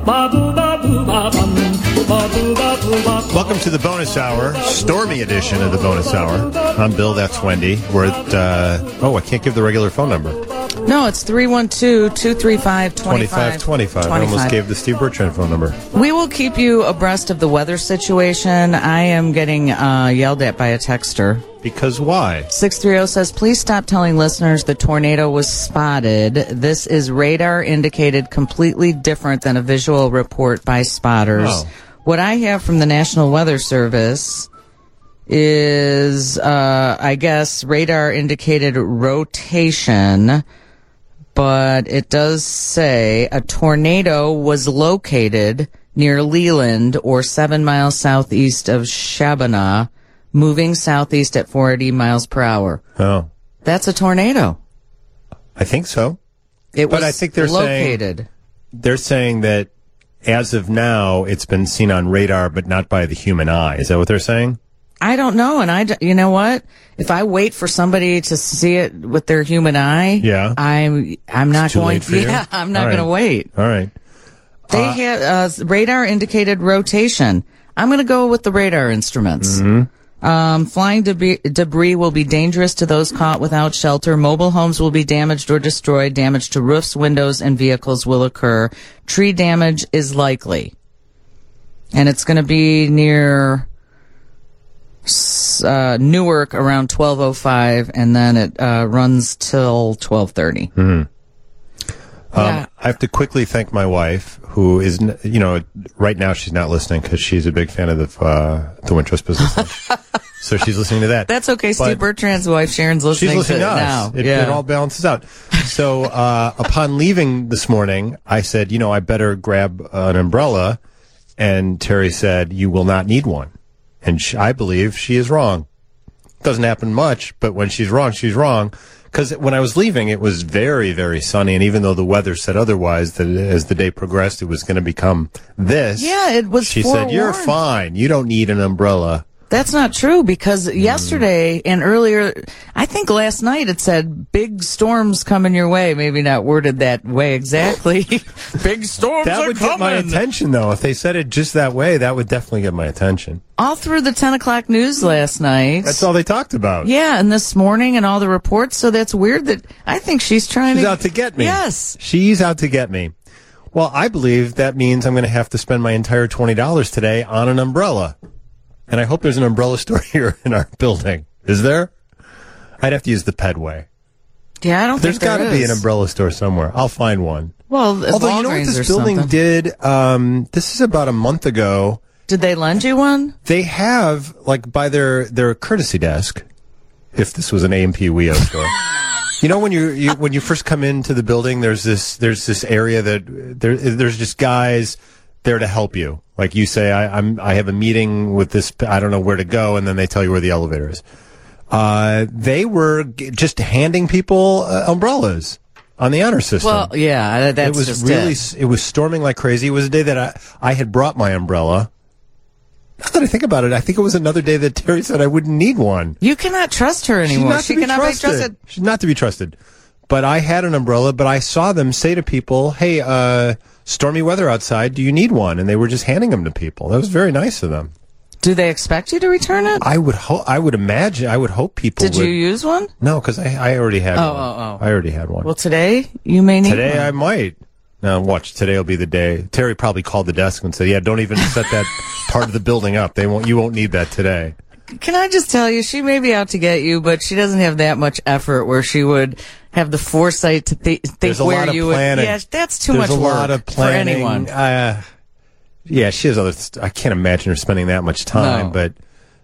Welcome to the bonus hour, stormy edition of the bonus hour. I'm Bill, that's Wendy. We're at, I can't give the regular phone number. No, it's 312-235-2525. I almost gave the Steve Bertrand phone number. We will keep you abreast of the weather situation. I am getting yelled at by a texter. Because why? 630 says, please stop telling listeners the tornado was spotted. This is radar indicated, completely different than a visual report by spotters. Oh. What I have from the National Weather Service is, I guess, radar indicated rotation, but it does say a tornado was located near Leland or 7 miles southeast of Shabana, moving southeast at 40 miles per hour. Oh. That's a tornado. I think so. It was I think they're located. They're saying that as of now, it's been seen on radar, but not by the human eye. Is that what they're saying? I don't know, and you know what? If I wait for somebody to see it with their human eye, yeah, I'm not going. Yeah, I'm not going to wait. All right. They had radar indicated rotation. I'm going to go with the radar instruments. Mm-hmm. Flying debris will be dangerous to those caught without shelter. Mobile homes will be damaged or destroyed. Damage to roofs, windows, and vehicles will occur. Tree damage is likely. And it's going to be near Newark around 12:05, and then it runs till 12:30. Mm-hmm. Yeah. I have to quickly thank my wife, who is, right now she's not listening because she's a big fan of the Wintrust Business Lunch. So she's listening to that. That's okay. Steve Bertrand's wife, Sharon's listening. She's listening to us. Now. It all balances out. So upon leaving this morning, I said, I better grab an umbrella. And Terry said, you will not need one. And I believe she is wrong. Doesn't happen much, but when she's wrong, she's wrong. Because when I was leaving, it was very, very sunny, and even though the weather said otherwise, that as the day progressed, it was going to become this. Yeah, it was. She said, "You're fine. You don't need an umbrella." That's not true, because yesterday and earlier, I think last night, it said big storms coming your way. Maybe not worded that way exactly. Big storms that are would coming. get my attention, though. If they said it just that way, that would definitely get my attention. All through the 10 o'clock news last night. That's all they talked about. Yeah, and this morning and all the reports. So that's weird that I think she's out to get me. Yes. She's out to get me. Well, I believe that means I'm going to have to spend my entire $20 today on an umbrella. And I hope there's an umbrella store here in our building. Is there? I'd have to use the Pedway. Yeah, I don't There's think there is. There's got to be an umbrella store somewhere. I'll find one. Well, although you know what this building did? This is about a month ago. Did they lend you one? They have, like, by their courtesy desk, if this was an A&P WEO store. When you first come into the building, there's this area that there's just guys there to help you. Like you say, I have a meeting with this, I don't know where to go, and then they tell you where the elevator is. They were just handing people umbrellas on the honor system. Well, yeah, that's it was storming like crazy. It was a day that I had brought my umbrella. Now that I think about it, I think it was another day that Terry said I wouldn't need one. You cannot trust her anymore. She cannot be trusted. She's not to be trusted. But I had an umbrella, but I saw them say to people, hey, stormy weather outside, do you need one? And they were just handing them to people. That was very nice of them. Do they expect you to return it? I would hope people Did you use one? No, because I already had one. I already had one. Well, today you may need one. Today I might. Now, watch. Today will be the day. Terry probably called the desk and said, yeah, don't even set that part of the building up. You won't need that today. Can I just tell you, she may be out to get you, but she doesn't have that much effort where she would have the foresight to think where you would. Yeah, that's too much work. There's a lot of planning. For anyone. Yeah, she has other. I can't imagine her spending that much time. No.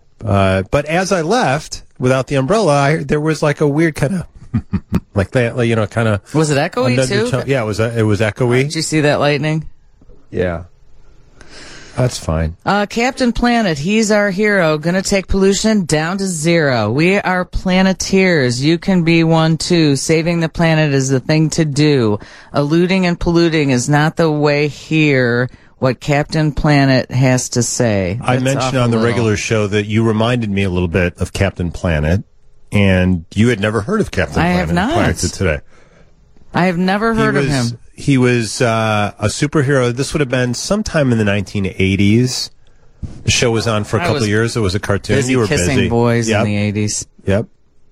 But as I left without the umbrella, there was like a weird kind of like that. Kind of. Was it echoey too? Yeah, it was echoey. Did you see that lightning? Yeah. That's fine. Captain Planet, he's our hero. Gonna take pollution down to zero. We are planeteers. You can be one too. Saving the planet is the thing to do. Eluding and polluting is not the way here. What Captain Planet has to say. I mentioned on the regular show that you reminded me a little bit of Captain Planet, and you had never heard of Captain Planet. I have not. Prior to today. I have never heard of him. he was a superhero. This would have been sometime in the 1980s. The show was on for a couple of years. It was a cartoon. Busy You were kissing busy. boys Yep. in the 80s. Yep.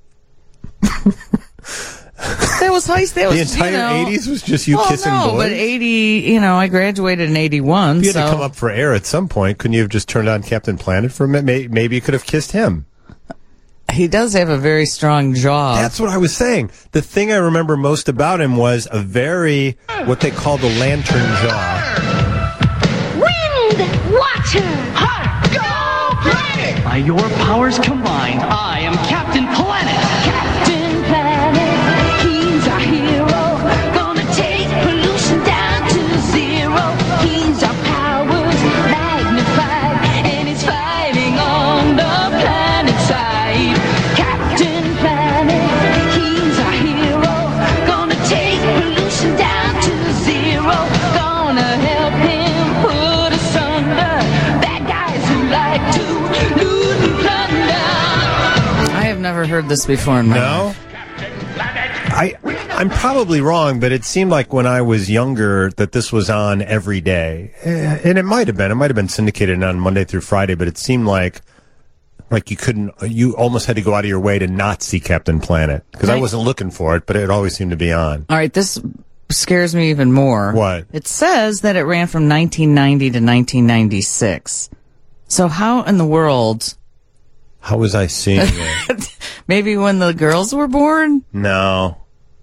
That was high. That was, The entire 80s was just you kissing boys? but 80, I graduated in 81. You had so to come up for air at some point. Couldn't you have just turned on Captain Planet for a minute? Maybe you could have kissed him. he does have a very strong jaw. That's what I was saying. The thing I remember most about him was a very, what they call the lantern jaw. Wind, water, heart, go planet! By your powers combined, I am Captain Planet. Captain Planet, he's our hero. Gonna take pollution down to zero. He's our powers magnified, and he's fighting on the planet side. Captain Planet, he's our hero. Gonna take pollution down to zero. Gonna help him put asunder bad guys who like to loot and plunder. I have never heard this before in my No? life. I'm probably wrong, but it seemed like when I was younger that this was on every day. And it might have been syndicated on Monday through Friday, but it seemed like you almost had to go out of your way to not see Captain Planet. Because I Right. wasn't looking for it, but it always seemed to be on. All right, this scares me even more. What? It says that it ran from 1990 to 1996. So how in the world? How was I seeing it? Maybe when the girls were born? No.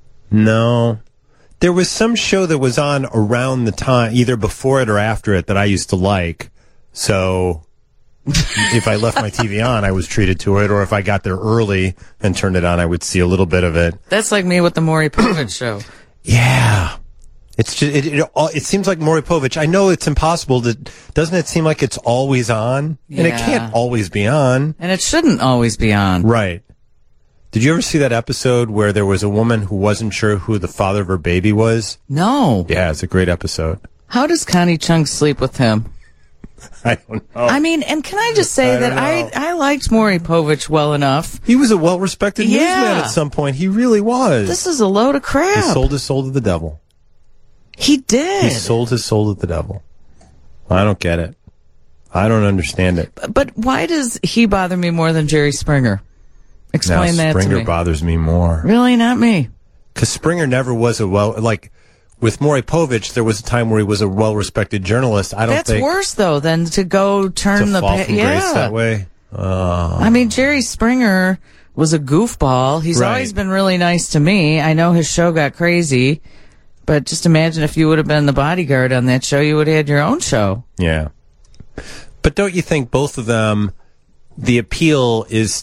There was some show that was on around the time, either before it or after it, that I used to like. So if I left my TV on, I was treated to it. Or if I got there early and turned it on, I would see a little bit of it. That's like me with the Maury Povich show. Yeah. It's just, it seems like Maury Povich. I know it's impossible doesn't it seem like it's always on? And it Yeah. can't always be on. And it shouldn't always be on. Right. Did you ever see that episode where there was a woman who wasn't sure who the father of her baby was? No. Yeah, it's a great episode. How does Connie Chung sleep with him? I don't know. I mean, and can I just say I that don't know. I liked Maury Povich well enough. He was a well-respected Yeah. newsman at some point. He really was. This is a load of He crap. sold his soul to the devil. He did. He sold his soul to the devil. I don't get it. I don't understand it. But why does he bother me more than Jerry Springer? Explain now, that to Springer me. bothers me more. Really, not me. Because Springer never was with Maury Povich, there was a time where he was a well-respected journalist. I don't That's think worse though than to go turn to the fall from grace yeah. that way. I mean, Jerry Springer was a goofball. He's Right. always been really nice to me. I know his show got crazy, but just imagine if you would have been the bodyguard on that show, you would have had your own show. Yeah. But don't you think both of them, the appeal is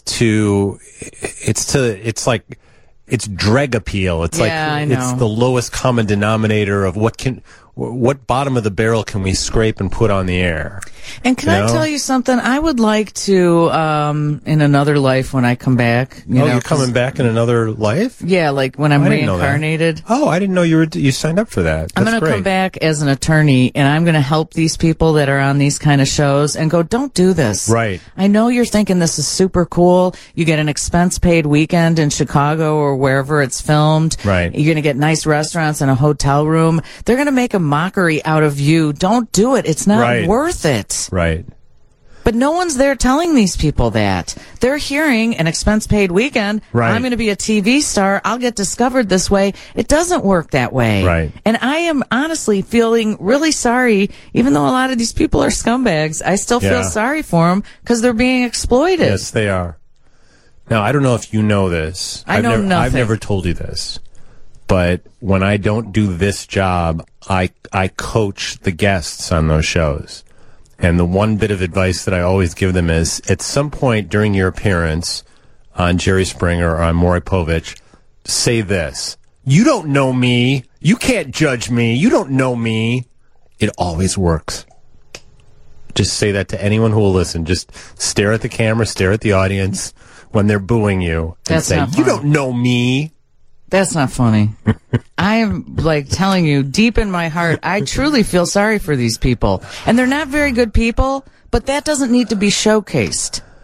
it's dreg appeal. It's Yeah, I know. it's the lowest common denominator of what bottom of the barrel can we scrape and put on the air. And can I tell you something? I would like to, in another life when I come back. You know, you're 'cause- coming back in another life? Yeah, like when I'm I didn't know that. reincarnated. Oh, I didn't know you signed up for that. I'm That's going to great. come back as an attorney, and I'm going to help these people that are on these kind of shows and go, don't do this. Right. I know you're thinking this is super cool. You get an expense-paid weekend in Chicago or wherever it's filmed. Right. You're going to get nice restaurants and a hotel room. They're going to make a mockery out of you. Don't do it. It's not Right. worth it. Right. But no one's there telling these people that. They're hearing an expense-paid weekend. Right. I'm going to be a TV star. I'll get discovered this way. It doesn't work that way. Right. And I am honestly feeling really sorry, even though a lot of these people are scumbags. I still feel Yeah. sorry for them because they're being exploited. Yes, they are. Now, I don't know if you know this. I know nothing. I've never told you this. But when I don't do this job, I coach the guests on those shows. And the one bit of advice that I always give them is, at some point during your appearance on Jerry Springer or on Maury Povich, say this: "You don't know me. You can't judge me. You don't know me." It always works. Just say that to anyone who will listen. Just stare at the camera, stare at the audience when they're booing you, and That's say, not "You fun. don't know me." That's not funny. I am like telling you deep in my heart, I truly feel sorry for these people. And they're not very good people, but that doesn't need to be showcased.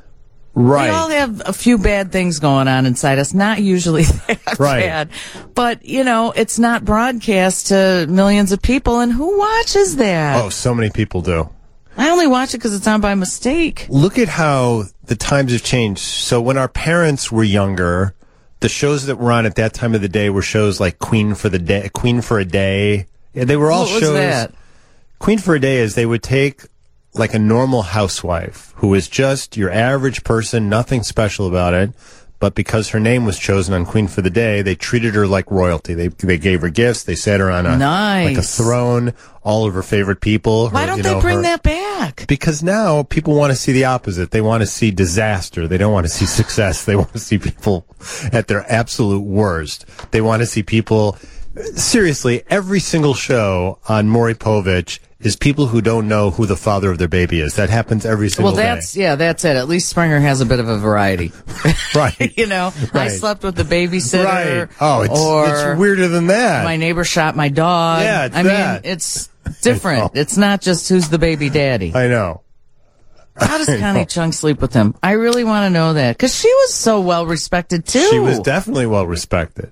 Right. We all have a few bad things going on inside us, not usually that Right. bad. But, it's not broadcast to millions of people, and who watches that? Oh, so many people do. I only watch it because it's on by mistake. Look at how the times have changed. So when our parents were younger, the shows that were on at that time of the day were shows like Queen for a Day. Yeah, they were all What was shows. that? Queen for a Day is they would take like a normal housewife who is just your average person, nothing special about it. But because her name was chosen on Queen for the Day, they treated her like royalty. They gave her gifts. They sat her on like a throne. All of her favorite people. Why don't they bring that back? Because now people want to see the opposite. They want to see disaster. They don't want to see success. They want to see people at their absolute worst. They want to see people. Seriously, every single show on Maury Povich is people who don't know who the father of their baby is. That happens every single day. That's it. At least Springer has a bit of a variety. Right. I Right. slept with the babysitter. Right. Oh, it's weirder than that. My neighbor shot my dog. Yeah, it's I that. mean, it's different. It's not just who's the baby daddy. I know. How does Connie Chung sleep with him? I really want to know that. Because she was so well respected, too. She was definitely well respected.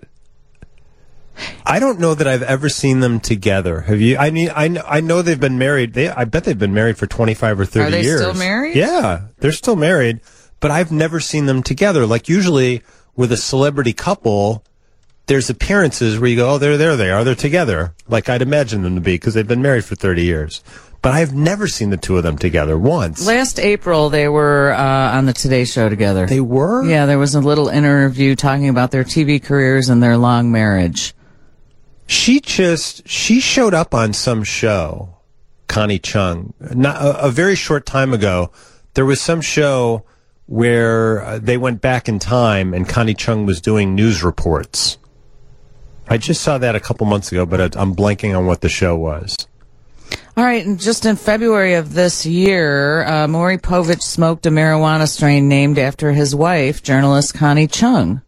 I don't know that I've ever seen them together. Have you? I mean, I know they've been married. I bet they've been married for 25 or 30 years. Are they still married? Yeah, they're still married. But I've never seen them together. Like usually with a celebrity couple, there's appearances where you go, oh, there they are. They're together. Like I'd imagine them to be because they've been married for 30 years. But I've never seen the two of them together once. Last April, they were on the Today Show together. They were? Yeah, there was a little interview talking about their TV careers and their long marriage. She showed up on some show, Connie Chung, a very short time ago. There was some show where they went back in time and Connie Chung was doing news reports. I just saw that a couple months ago, but I'm blanking on what the show was. All right, and just in February of this year, Maury Povich smoked a marijuana strain named after his wife, journalist Connie Chung.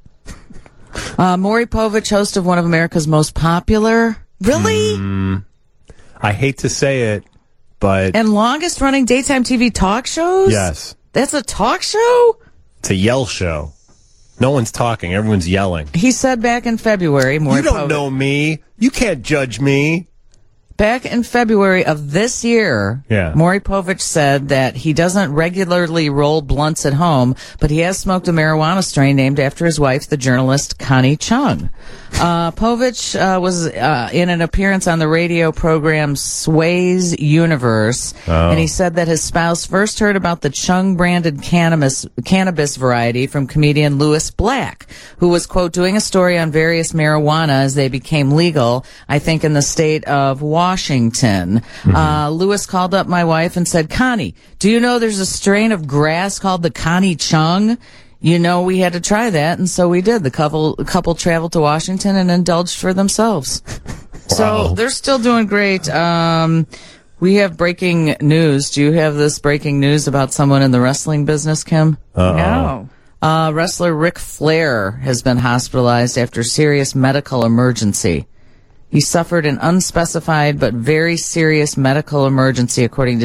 Maury Povich, host of one of America's most popular, really? I hate to say it, but... And longest-running daytime TV talk shows? Yes. That's a talk show? It's a yell show. No one's talking. Everyone's yelling. He said back in February, Maury You don't Povich, know me. You can't judge me. Back in February of this year, Maury Povich said that he doesn't regularly roll blunts at home, but he has smoked a marijuana strain named after his wife, the journalist Connie Chung. Povich was in an appearance on the radio program Sway's Universe, and he said that his spouse first heard about the Chung-branded cannabis variety from comedian Louis Black, who was, quote, doing a story on various marijuana as they became legal, I think in the state of Washington. Louis called up my wife and said, Connie, do you know there's a strain of grass called the Connie Chung? You know, we had to try that, and so we did. The couple traveled to Washington and indulged for themselves. So they're still doing great. We have breaking news. Do you have this breaking news about someone in the wrestling business, Kim? No. Wrestler Ric Flair has been hospitalized after serious medical emergency. He suffered an unspecified but very serious medical emergency, according to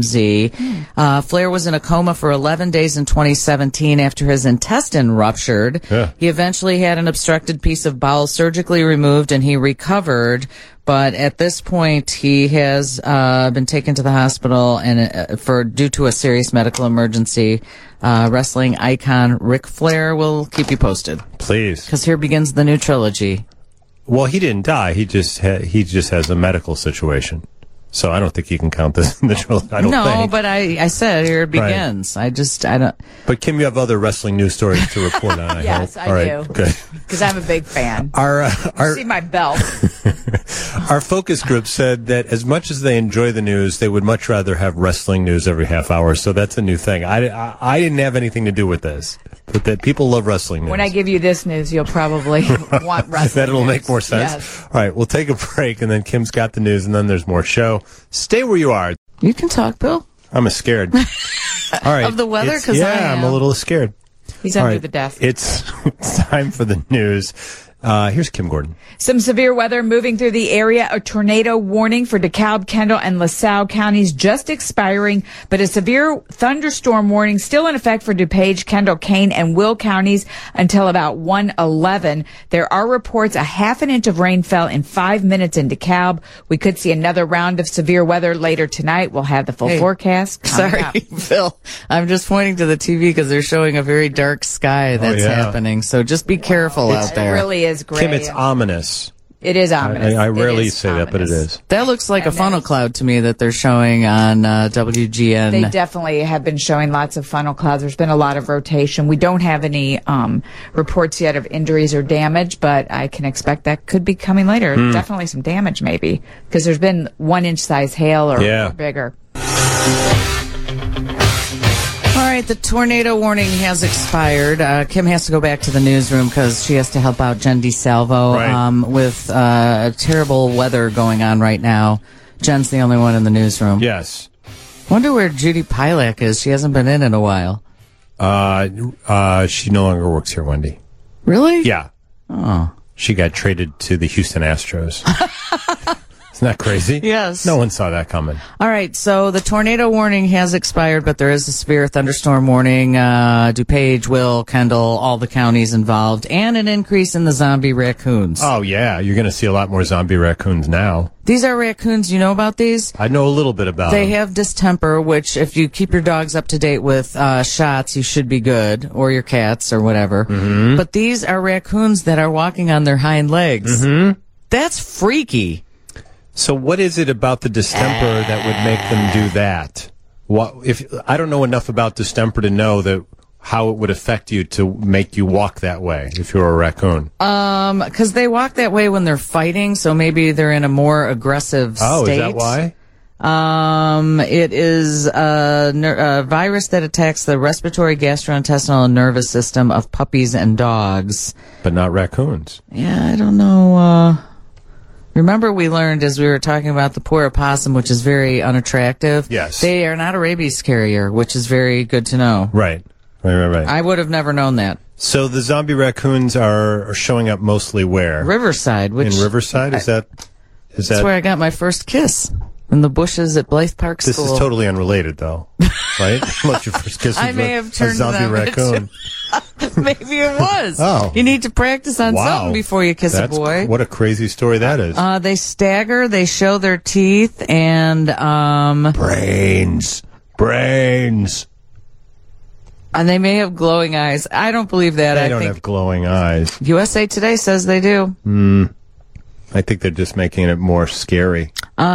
TMZ. Flair was in a coma for 11 days in 2017 after his intestine ruptured. Yeah. He eventually had an obstructed piece of bowel surgically removed, and he recovered. But at this point, he has been taken to the hospital and due to a serious medical emergency. Wrestling icon Ric Flair will keep you posted. Please. Because here begins the new trilogy. Well, he didn't die. He just has a medical situation. So I don't think you can count this in the trilogy. I don't think. No, but I said here it begins. Right. I don't. But Kim, you have other wrestling news stories to report on. I Yes, hope. I All right, do. Good. Because I'm a big fan. Our See my belt. our focus group said that as much as they enjoy the news, they would much rather have wrestling news every half hour. So that's a new thing. I didn't have anything to do with this, but that people love wrestling news. When I give you this news, you'll probably want wrestling. That'll make news. more sense. Yes. All right, we'll take a break, and then Kim's got the news, and then there's more show. Stay where you are. You can talk, Bill. I'm scared. All right. Of the weather? It's- 'Cause I I'm am. a little scared. He's All under right, the desk. It's time for the news. Here's Kim Gordon. Some severe weather moving through the area. A tornado warning for DeKalb, Kendall, and LaSalle counties just expiring, but a severe thunderstorm warning still in effect for DuPage, Kendall, Kane, and Will counties until about 1:11. There are reports a half an inch of rain fell in 5 minutes in DeKalb. We could see another round of severe weather later tonight. We'll have the full forecast. Sorry, Phil. I'm just pointing to the TV because they're showing a very dark sky that's happening. So just be careful out there. It really is gray. Kim, it's ominous. It is ominous. I rarely It is say that, but it ominous. is. That looks like a funnel cloud to me that they're showing on WGN. They definitely have been showing lots of funnel clouds. There's been a lot of rotation. We don't have any reports yet of injuries or damage, but I can expect that could be coming later. Definitely some damage, maybe, because there's been 1 inch size hail or bigger. All right, the tornado warning has expired. Kim has to go back to the newsroom because she has to help out Jen DeSalvo with terrible weather going on right now. Jen's the only one in the newsroom. Yes. Wonder where Judy Pilak is. She hasn't been in a while. She no longer works here, Wendy. Really? Yeah. Oh. She got traded to the Houston Astros. Isn't that crazy? Yes. No one saw that coming. All right, so the tornado warning has expired, but there is a severe thunderstorm warning. DuPage, Will, Kendall, all the counties involved, and an increase in the zombie raccoons. Oh, yeah. You're going to see a lot more zombie raccoons now. These are raccoons. You know about these? I know a little bit about They them. have distemper, which if you keep your dogs up to date with shots, you should be good, or your cats or whatever. Mm-hmm. But these are raccoons that are walking on their hind legs. Mm-hmm. That's freaky. So what is it about the distemper that would make them do that? I don't know enough about distemper to know that how it would affect you to make you walk that way if you're a raccoon. Because they walk that way when they're fighting, so maybe they're in a more aggressive state. Oh, is that why? It is a virus that attacks the respiratory, gastrointestinal, and nervous system of puppies and dogs. But not raccoons. Yeah, I don't know. Remember we learned as we were talking about the poor opossum, which is very unattractive. Yes. They are not a rabies carrier, which is very good to know. Right. I would have never known that. So the zombie raccoons are showing up mostly where? Riverside, which In Riverside? Is that? That's where I got my first kiss. In the bushes at Blythe Park School. This is totally unrelated, though, right? Unless your first kiss was I may have a turned zombie them raccoon. Maybe it was. Oh. You need to practice on something before you kiss a boy. What a crazy story that is. They stagger, they show their teeth, and Brains. and they may have glowing eyes. I don't believe that. They I don't think have glowing eyes. USA Today says they do. I think they're just making it more scary.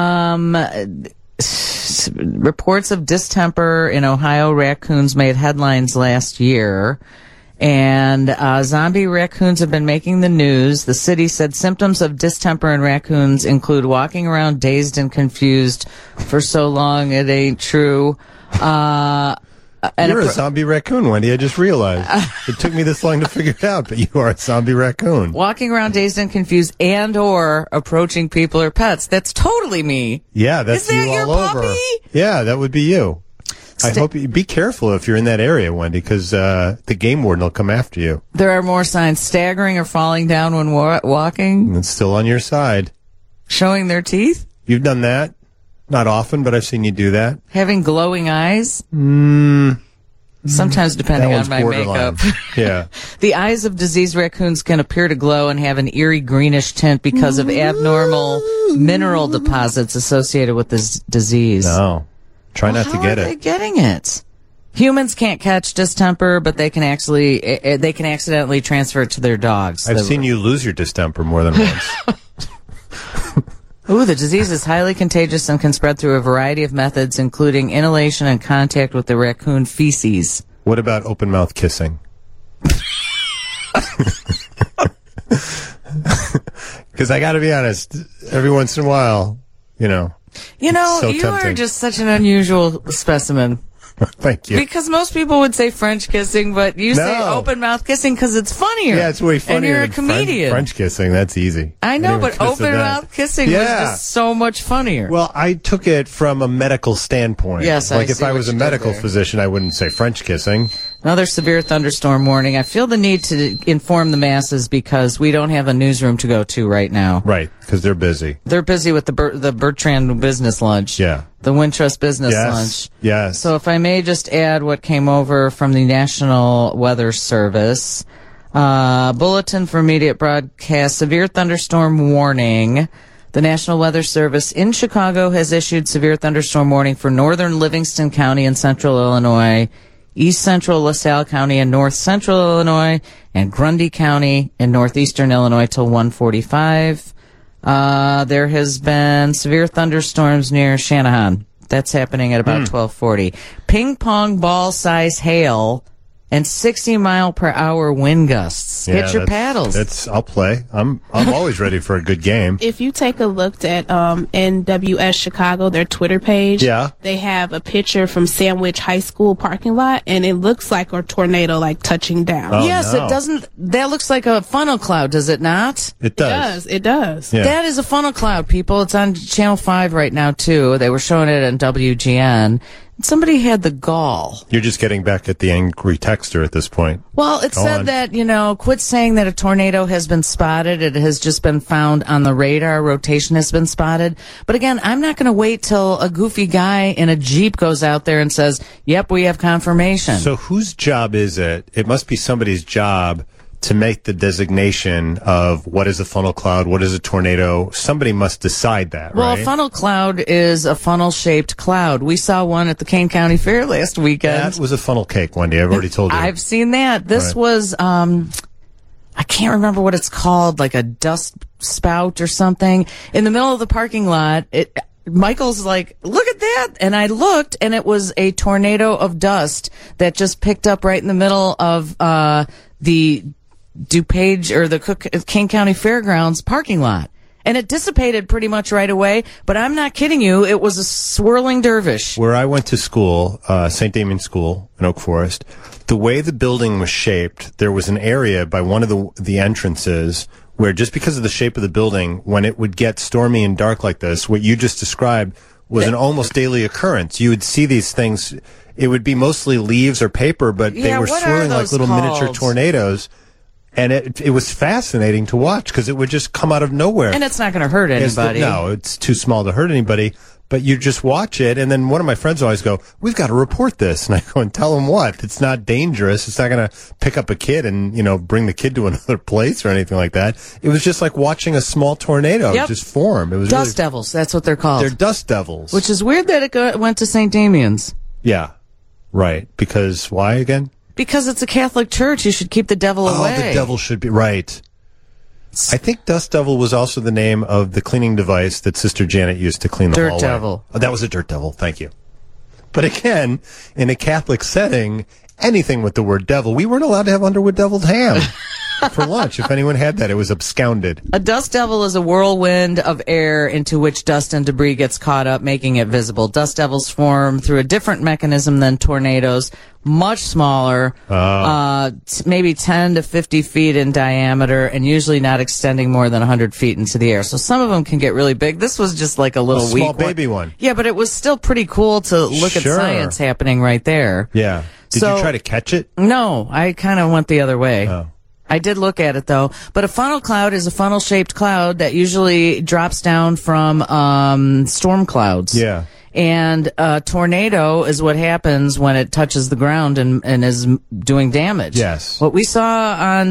Reports of distemper in Ohio raccoons made headlines last year. And zombie raccoons have been making the news. The city said symptoms of distemper in raccoons include walking around dazed and confused for so long it ain't true. You're a zombie raccoon, Wendy. I just realized. It took me this long to figure it out, but you are a zombie raccoon. Walking around dazed and confused and or approaching people or pets. That's totally me. Yeah, that's Is that you your all over. puppy? Yeah, that would be you. I hope you be careful if you're in that area, Wendy, because the game warden will come after you. There are more signs: staggering or falling down when walking, And it's still on your side. showing their teeth, You've done that. Not often, but I've seen you do that. having glowing eyes. Sometimes depending That on one's my borderline. makeup. Yeah. The eyes of diseased raccoons can appear to glow and have an eerie greenish tint because of abnormal mineral deposits associated with this disease. No. Try not to How get are they it. getting it? Humans can't catch distemper, but they can accidentally transfer it to their dogs. I've seen you lose your distemper more than once. Ooh, the disease is highly contagious and can spread through a variety of methods, including inhalation and contact with the raccoon feces. What about open mouth kissing? Because I got to be honest, every once in a while, You know, So you are tempting. just such an unusual specimen. Thank you. Because most people would say French kissing, but you say No. open mouth kissing because it's funnier. Yeah, it's way funnier And you're a than comedian. French kissing. That's easy. I know, Anyone but could've said open that. mouth kissing was Yeah. just so much funnier. Well, I took it from a medical standpoint. Yes, I like if see I what was a you did medical there. physician, I wouldn't say French kissing. Another severe thunderstorm warning. I feel the need to inform the masses because we don't have a newsroom to go to right now. Right, because they're busy. They're busy with the Bertrand Business Lunch. Yeah. The Wintrust Business Lunch. Yes. So if I may just add what came over from the National Weather Service. Bulletin for immediate broadcast. Severe thunderstorm warning. The National Weather Service in Chicago has issued severe thunderstorm warning for northern Livingston County and central Illinois, east central LaSalle County and north central Illinois, and Grundy County in northeastern Illinois till 1:45. There has been severe thunderstorms near Shanahan. That's happening at about 12:40. Ping pong ball size hail and 60-mile-per-hour wind gusts. Get your paddles. I'll play. I'm always ready for a good game. If you take a look at NWS Chicago, their Twitter page, they have a picture from Sandwich High School parking lot, and it looks like a tornado touching down. Oh, yes, no. it doesn't. That looks like a funnel cloud, does it not? It does. It does. Yeah. That is a funnel cloud, people. It's on Channel 5 right now, too. They were showing it on WGN. Somebody had the gall. You're just getting back at the angry texter at this point. Well, it said that, quit saying that a tornado has been spotted. It has just been found on the radar. Rotation has been spotted. But again, I'm not going to wait till a goofy guy in a Jeep goes out there and says, yep, we have confirmation. So whose job is it? It must be somebody's job to make the designation of what is a funnel cloud, what is a tornado. Somebody must decide that, Well, right? a funnel cloud is a funnel-shaped cloud. We saw one at the Kane County Fair last weekend. That was a funnel cake, Wendy. I've already told you. I've seen that. This Right. was, I can't remember what it's called, like a dust spout or something. In the middle of the parking lot, Michael's like, look at that. And I looked, and it was a tornado of dust that just picked up right in the middle of the DuPage or the Kane County Fairgrounds parking lot. And it dissipated pretty much right away, but I'm not kidding you. It was a swirling dervish. Where I went to school, St. Damien School in Oak Forest, the way the building was shaped, there was an area by one of the entrances where just because of the shape of the building, when it would get stormy and dark like this, what you just described was an almost daily occurrence. You would see these things. It would be mostly leaves or paper, but they were what are swirling like those little miniature called? tornadoes. And it was fascinating to watch because it would just come out of nowhere. And it's not going to hurt anybody. No, it's too small to hurt anybody. But you just watch it, and then one of my friends always go, "We've got to report this." And I go and tell them what? It's not dangerous. It's not going to pick up a kid and bring the kid to another place or anything like that. It was just like watching a small tornado just form. It was Dust devils. That's what they're called. They're dust devils. Which is weird that it went to St. Damien's. Yeah, right. Because why again? Because it's a Catholic church. You should keep the devil away. Oh, the devil should be right. I think Dust Devil was also the name of the cleaning device that Sister Janet used to clean the Dirt hallway. devil. Oh, that was a dirt devil. Thank you. But again, in a Catholic setting, anything with the word devil, we weren't allowed to have Underwood deviled ham for lunch. If anyone had that, it was absconded. A dust devil is a whirlwind of air into which dust and debris gets caught up, making it visible. Dust devils form through a different mechanism than tornadoes, much smaller, maybe 10 to 50 feet in diameter, and usually not extending more than 100 feet into the air. So some of them can get really big. This was just like a little A small weak baby one. Yeah, but it was still pretty cool to look at Sure. science happening right there. Yeah. Did So- you try to catch it? No, I kind of went the other way. Oh. I did look at it though, but a funnel cloud is a funnel-shaped cloud that usually drops down from storm clouds. Yeah. And a tornado is what happens when it touches the ground and is doing damage. Yes. What we saw on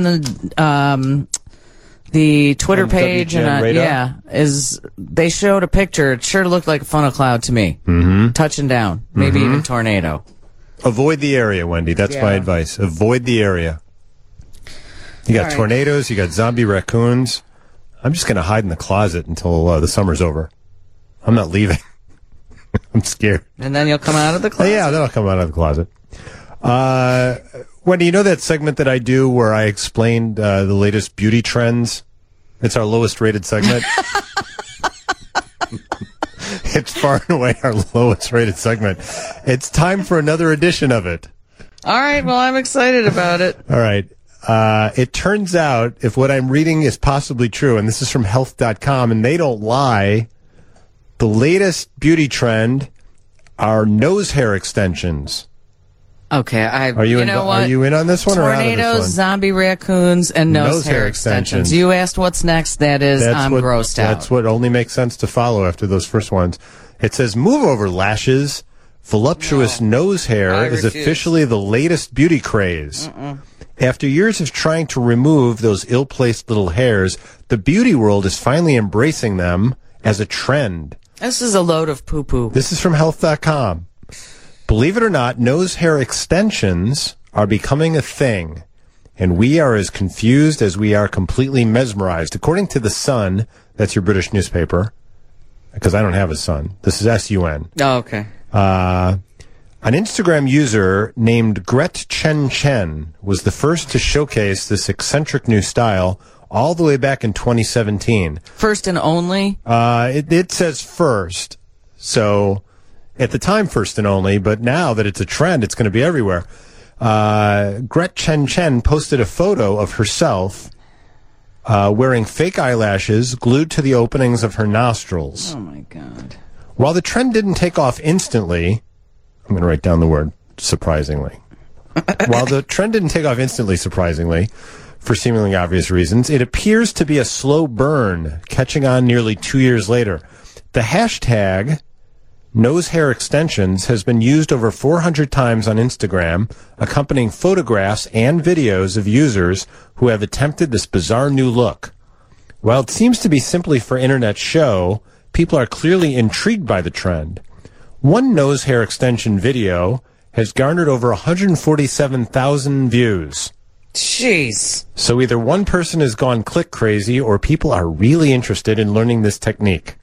the Twitter On page WGN and radar? is they showed a picture. It sure looked like a funnel cloud to me, touching down, maybe even tornado. Avoid the area, Wendy. That's my Yeah. advice. Avoid the area. You got All right. tornadoes. You got zombie raccoons. I'm just going to hide in the closet until the summer's over. I'm not leaving. I'm scared. And then you'll come out of the closet. Yeah, then I'll come out of the closet. Wendy, you know that segment that I do where I explained the latest beauty trends? It's our lowest rated segment. It's far and away our lowest rated segment. It's time for another edition of it. All right, well, I'm excited about it. All right. It turns out, if what I'm reading is possibly true, and this is from health.com, and they don't lie, the latest beauty trend are nose hair extensions. Okay, Are you in on this one or out of this Tornadoes, one? zombie raccoons, and nose hair extensions. You asked what's next. I'm grossed out. That's what only makes sense to follow after those first ones. It says, move over lashes. Voluptuous nose hair is officially the latest beauty craze. After years of trying to remove those ill-placed little hairs, the beauty world is finally embracing them as a trend. This is a load of poo-poo. This is from health.com. Believe it or not, nose hair extensions are becoming a thing, and we are as confused as we are completely mesmerized. According to The Sun, that's your British newspaper, because I don't have a Sun. This is S-U-N. Oh, okay. An Instagram user named Gret Chen Chen was the first to showcase this eccentric new style all the way back in 2017. First and only? It says first, so... At the time, first and only, but now that it's a trend, it's going to be everywhere. Gret Chen Chen posted a photo of herself wearing fake eyelashes glued to the openings of her nostrils. Oh, my God. While the trend didn't take off instantly, I'm going to write down the word surprisingly. While the trend didn't take off instantly, surprisingly, for seemingly obvious reasons, it appears to be a slow burn, catching on nearly 2 years later. The hashtag... nose hair extensions has been used over 400 times on Instagram, accompanying photographs and videos of users who have attempted this bizarre new look. While it seems to be simply for internet show, people are clearly intrigued by the trend. One nose hair extension video has garnered over 147,000 views. Jeez. So either one person has gone click crazy or people are really interested in learning this technique.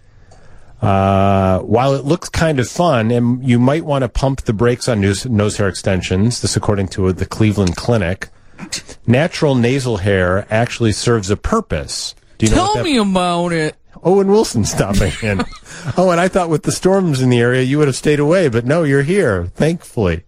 While it looks kind of fun, and you might want to pump the brakes on nose hair extensions, this according to the Cleveland Clinic, natural nasal hair actually serves a purpose. Do you know Tell me about it. Owen Wilson stopping in. Oh, and I thought with the storms in the area, you would have stayed away, but no, you're here, thankfully.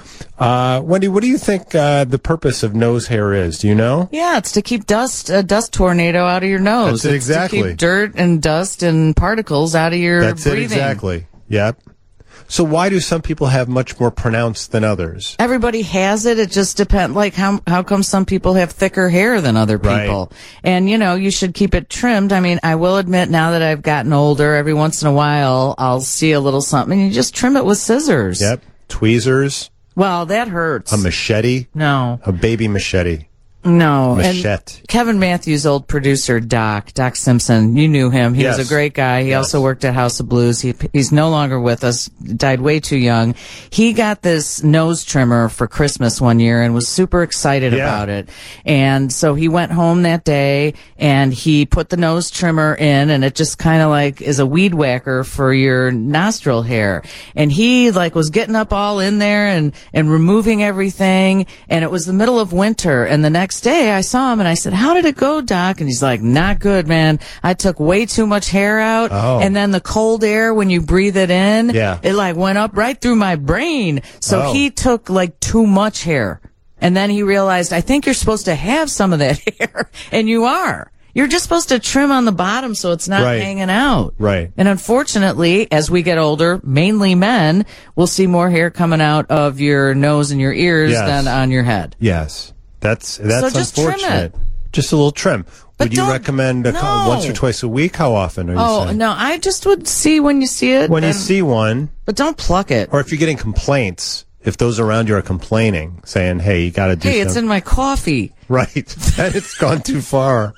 Wendy, what do you think the purpose of nose hair is? Do you know? Yeah, it's to keep a dust tornado out of your nose. That's it, exactly. To keep dirt and dust and particles out of your That's breathing. It, exactly. Yep. So why do some people have much more pronounced than others? Everybody has it. It just depends. Like how come some people have thicker hair than other people? Right. And you should keep it trimmed. I mean, I will admit now that I've gotten older, every once in a while I'll see a little something and you just trim it with scissors. Yep. Tweezers. Well, that hurts. A machete? No. A baby machete. No. Machete. And Kevin Matthews' old producer, Doc Simpson, you knew him. He was a great guy. He also worked at House of Blues. He's no longer with us, died way too young. He got this nose trimmer for Christmas one year and was super excited about it. And so he went home that day and he put the nose trimmer in, and it just kind of like is a weed whacker for your nostril hair. And he was getting up all in there and removing everything. And it was the middle of winter, and the next day I saw him and I said, "How did it go, Doc?" And he's like, "Not good, man. I took way too much hair out." Oh. And then the cold air, when you breathe it in, it went up right through my brain. So he took too much hair. And then he realized, I think you're supposed to have some of that hair. And you are. You're just supposed to trim on the bottom so it's not hanging out. Right. And unfortunately, as we get older, mainly men, we'll see more hair coming out of your nose and your ears than on your head. Yes. That's so just unfortunate. Trim it. Just a little trim. But would you recommend once or twice a week? How often are you saying? No, I just would see when you see it. When you see one. But don't pluck it. Or if you're getting complaints, if those around you are complaining, saying, "Hey, you got to do something." Hey, it's in my coffee. Right. Then it's gone too far.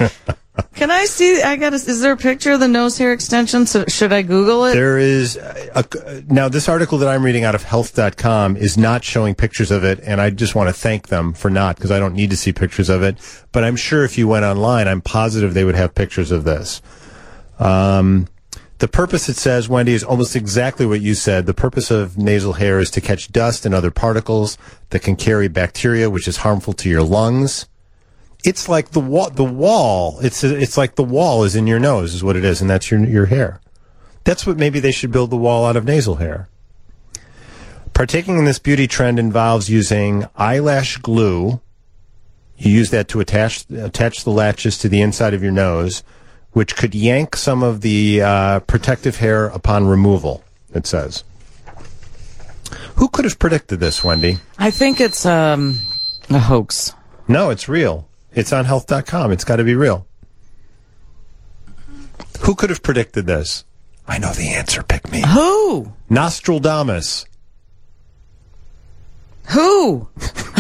Can I see? Is there a picture of the nose hair extension? So should I Google it? There is. Now, this article that I'm reading out of health.com is not showing pictures of it, and I just want to thank them for not, because I don't need to see pictures of it. But I'm sure if you went online, I'm positive they would have pictures of this. The purpose, it says, Wendy, is almost exactly what you said. The purpose of nasal hair is to catch dust and other particles that can carry bacteria, which is harmful to your lungs. It's like the wall. It's like the wall is in your nose, is what it is, and that's your hair. That's what maybe they should build the wall out of nasal hair. Partaking in this beauty trend involves using eyelash glue. You use that to attach the latches to the inside of your nose, which could yank some of the protective hair upon removal, it says. Who could have predicted this, Wendy? I think it's a hoax. No, it's real. It's on health.com. It's got to be real. Who could have predicted this? I know the answer. Pick me. Who? Nostradamus. Who?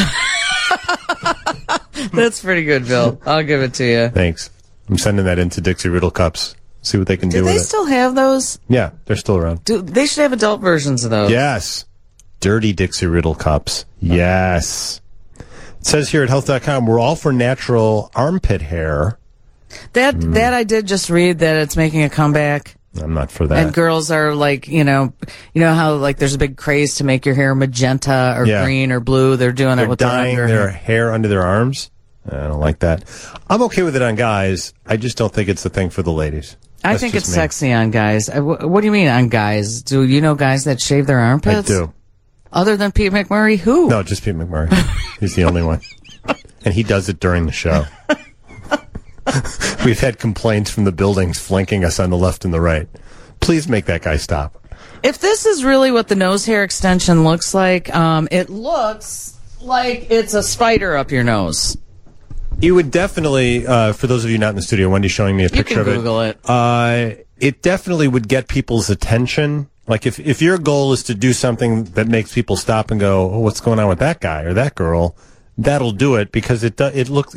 That's pretty good, Bill. I'll give it to you. Thanks. I'm sending that into Dixie Riddle Cups. See what they can do with it. Do they still have those? Yeah, they're still around. They should have adult versions of those. Yes. Dirty Dixie Riddle Cups. Yes. It says here at health.com, we're all for natural armpit hair. That I did just read that it's making a comeback. I'm not for that. And girls are like, you know how like there's a big craze to make your hair magenta or green or blue. They're doing it with dyeing their hair under their arms. I don't like that. I'm okay with it on guys. I just don't think it's the thing for the ladies. I think it's sexy on guys. What do you mean on guys? Do you know guys that shave their armpits? I do. Other than Pete McMurray? Who? No, just Pete McMurray. He's the only one. And he does it during the show. We've had complaints from the buildings flanking us on the left and the right. Please make that guy stop. If this is really what the nose hair extension looks like, it looks like it's a spider up your nose. You would definitely, for those of you not in the studio, Wendy's showing me a picture of it. You can Google it. It definitely would get people's attention. Like if your goal is to do something that makes people stop and go, oh, what's going on with that guy or that girl, that'll do it because it looks,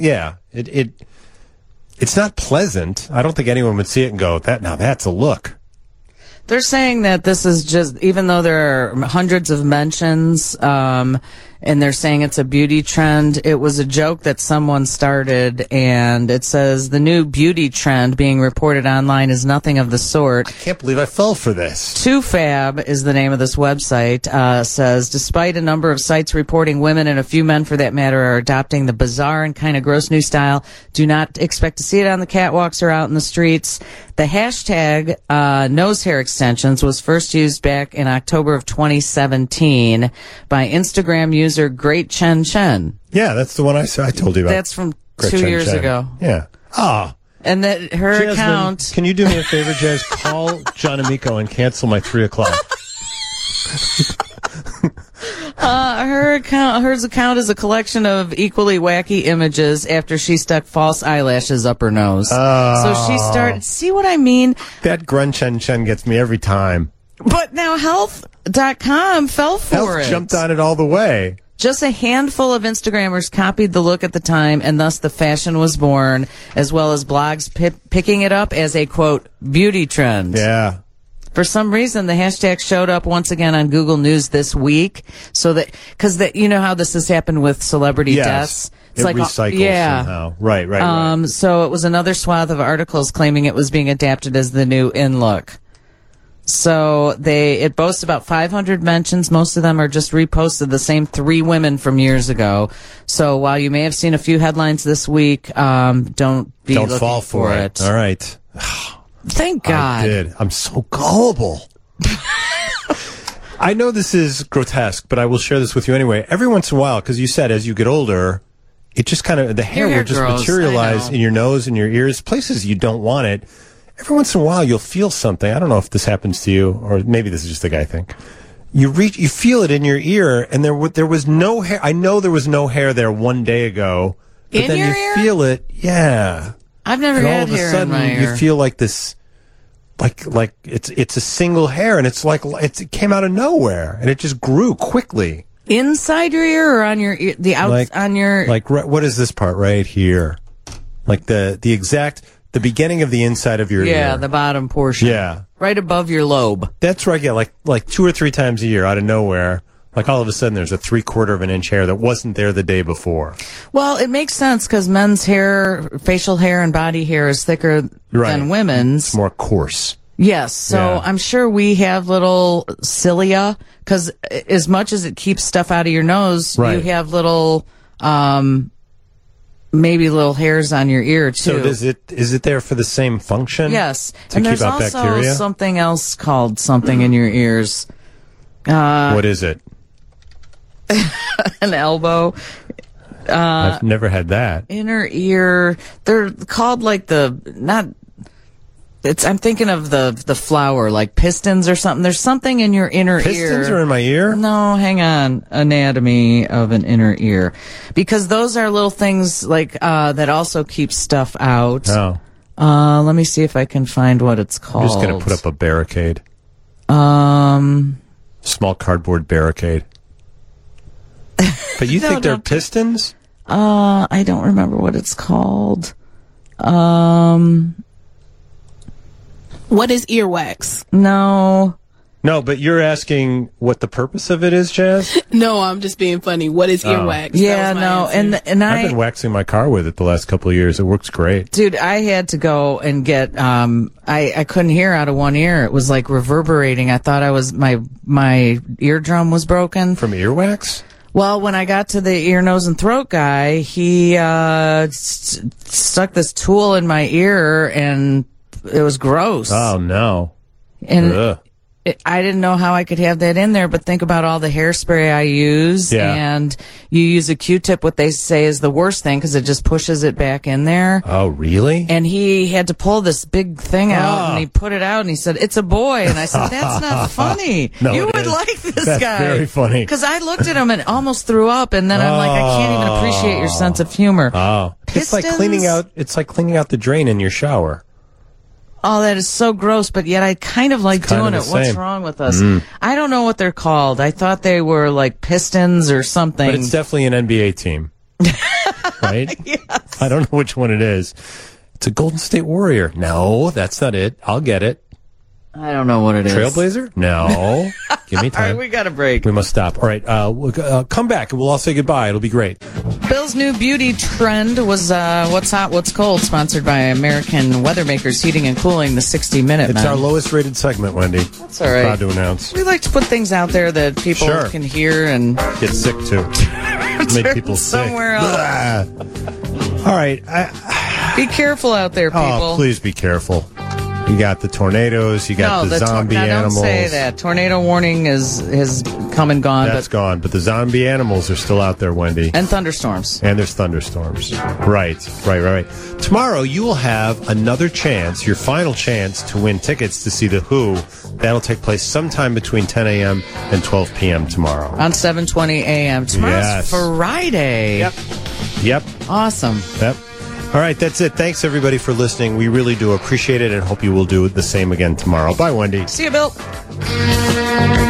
it's not pleasant. I don't think anyone would see it and go, that's a look. They're saying that this is just, even though there are hundreds of mentions, and they're saying it's a beauty trend, it was a joke that someone started, and it says the new beauty trend being reported online is nothing of the sort. I can't believe I fell for this. 2Fab is the name of this website, says, despite a number of sites reporting women and a few men for that matter are adopting the bizarre and kind of gross new style, do not expect to see it on the catwalks or out in the streets. The hashtag nose hair extensions was first used back in October of 2017 by Instagram user Great Chen Chen. Yeah, that's the one I told you about. That's from Great 2 Chen years Chen. ago. Yeah. Ah. And that her Jasmine, account... Can you do me a favor, Jazz? Call John Amico and cancel my 3 o'clock. Hers account is a collection of equally wacky images after she stuck false eyelashes up her nose. So she started, see what I mean? That Grun Chen Chen gets me every time. But now health.com fell for Health it. jumped on it all the way. Just a handful of Instagrammers copied the look at the time, and thus the fashion was born, as well as blogs picking it up as a, quote, beauty trend. Yeah. For some reason, the hashtag showed up once again on Google News this week. So that, because you know how this has happened with celebrity deaths. It's like recycles somehow. Right. So it was another swath of articles claiming it was being adapted as the new in look. So it boasts about 500 mentions. Most of them are just reposted, the same 3 women from years ago. So while you may have seen a few headlines this week, don't fall for it. All right. Thank God. I did. I'm so gullible. I know this is grotesque, but I will share this with you anyway. Every once in a while, because you said as you get older, it just kind of, the hair will just materialize in your nose and your ears, places you don't want it. Every once in a while, you'll feel something. I don't know if this happens to you, or maybe this is just a guy thing. You feel it in your ear, and there was no hair. I know there was no hair there one day ago, but then you feel it. Yeah. I've never had hair in my ear. All of a sudden, you feel like this, like it's a single hair, and it's like it came out of nowhere, and it just grew quickly. Inside your ear or on your ear? On your what is this part right here? Like the beginning of the inside of your ear. Yeah, the bottom portion. Yeah, right above your lobe. That's right. Yeah, like 2 or 3 times a year, out of nowhere. Like all of a sudden there's a 3/4 of an inch hair that wasn't there the day before. Well, it makes sense because men's hair, facial hair and body hair is thicker than women's. It's more coarse. Yes. So I'm sure we have little cilia because as much as it keeps stuff out of your nose, you have little, maybe little hairs on your ear too. So is it there for the same function? Yes. To and keep there's out also bacteria? Something else called something in your ears. What is it? An elbow. I've never had that. Inner ear. They're called like I'm thinking of the flower, like pistons or something. There's something in your inner ear. Pistons are in my ear? No, hang on. Anatomy of an inner ear. Because those are little things like, that also keep stuff out. Oh. Let me see if I can find what it's called. I'm just going to put up a barricade. Small cardboard barricade. But you think they're pistons? I don't remember what it's called. What is earwax? No, but you're asking what the purpose of it is, Jazz? No, I'm just being funny. What is earwax? Yeah, no, answer. and I've been waxing my car with it the last couple of years. It works great. Dude, I had to go and get, I couldn't hear out of one ear. It was like reverberating. I thought my eardrum was broken. From earwax? Well, when I got to the ear, nose, and throat guy, he, stuck this tool in my ear and it was gross. Oh, no. And I didn't know how I could have that in there, but think about all the hairspray I use. Yeah. And you use a Q-tip, what they say is the worst thing because it just pushes it back in there. Oh, really? And he had to pull this big thing out and he put it out and he said, "It's a boy." And I said, "That's not funny. No, you it would is. like this That's guy." very funny. Because I looked at him and almost threw up. And then I'm like, I can't even appreciate your sense of humor. Oh. It's like cleaning out the drain in your shower. Oh, that is so gross, but yet I kind of like doing it. What's wrong with us? I don't know what they're called. I thought they were like Pistons or something. But it's definitely an NBA team. Right? Yes. I don't know which one it is. It's a Golden State Warrior. No, that's not it. I'll get it. I don't know what it is. Trailblazer? No. Give me time. All right, we got a break. We must stop. All right, we'll come back and we'll all say goodbye. It'll be great. Bill's new beauty trend was What's Hot, What's Cold, sponsored by American Weathermakers Heating and Cooling, the 60-minute It's our lowest rated segment, Wendy. That's all right. Proud to announce. We like to put things out there that people can hear and get sick too. Make people sick. Somewhere else. All right. Be careful out there, people. Oh, please be careful. You got the tornadoes. You got the zombie animals. Don't say that. Tornado warning has come and gone. That's gone. But the zombie animals are still out there, Wendy. And thunderstorms. And there's thunderstorms. Right. Tomorrow you will have another chance, your final chance to win tickets to see The Who. That'll take place sometime between 10 a.m. and 12 p.m. tomorrow. On 7:20 a.m. Tomorrow's Friday. Yep. Awesome. Yep. All right, that's it. Thanks, everybody, for listening. We really do appreciate it and hope you will do the same again tomorrow. Bye, Wendy. See you, Bill.